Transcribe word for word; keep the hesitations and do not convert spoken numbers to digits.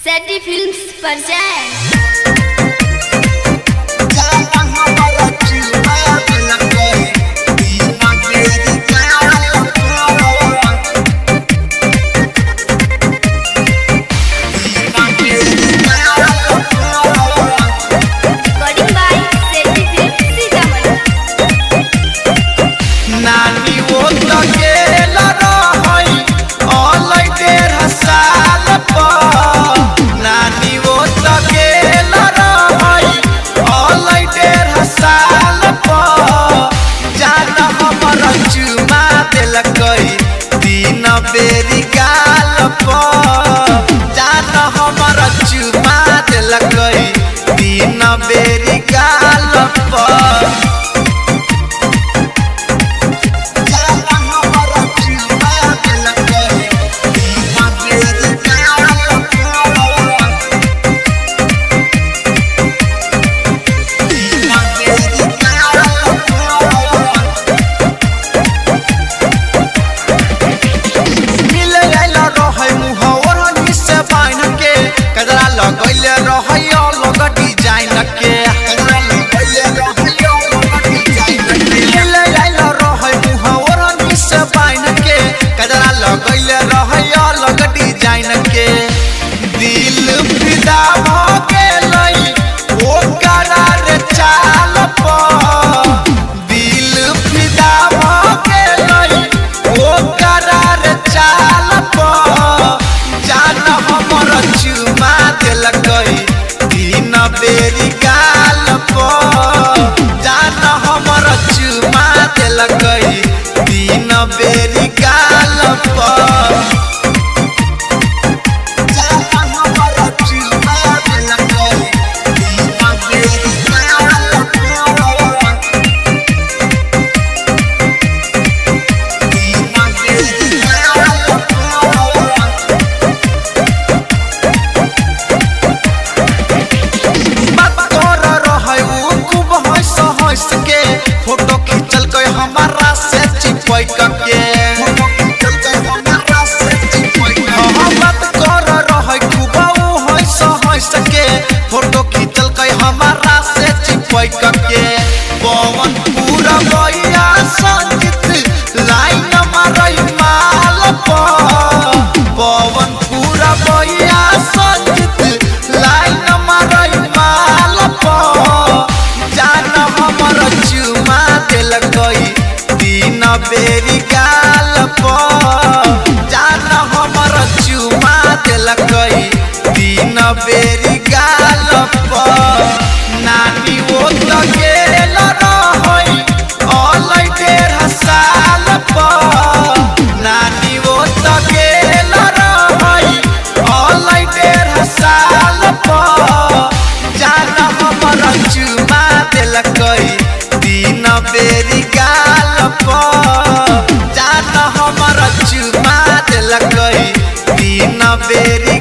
सैटी films पर जाएं। बेरी गाल जान हमर चुमा दिलक तीन बेरी गाल दिल फिदा भ गेलै ओकर चाल पर दिल फिदा भ गेलै ओकर चाल पर जान हमर चुमा दिलक तीन बेरी गाल पर जान हमर चुमा दिलक तीन बेरी गाल पर फोटो खींचल के हमारा से चिपक के बात कर रहे खूब हंस हंस के फोटो खींचल के हमारा से चिपक के पवन पूरा भैया संगीत लाइन मारई माल पर पवन पूरा भैया संगीत लाइन मारई माल पर जान हमर चुमा दिलक तीन बेरी गाल पर जान हमर चुमा दिलक तीन बेरी गाल पर नानी ओ त गेल रहै अलै डेढ़ साल पर नानी ओ त गेल रहै अलै डेढ़ साल पर जान हमर चुमा दिलक तीन बेरी गाल पर जान हमर चुमा दिलक तीन बेरी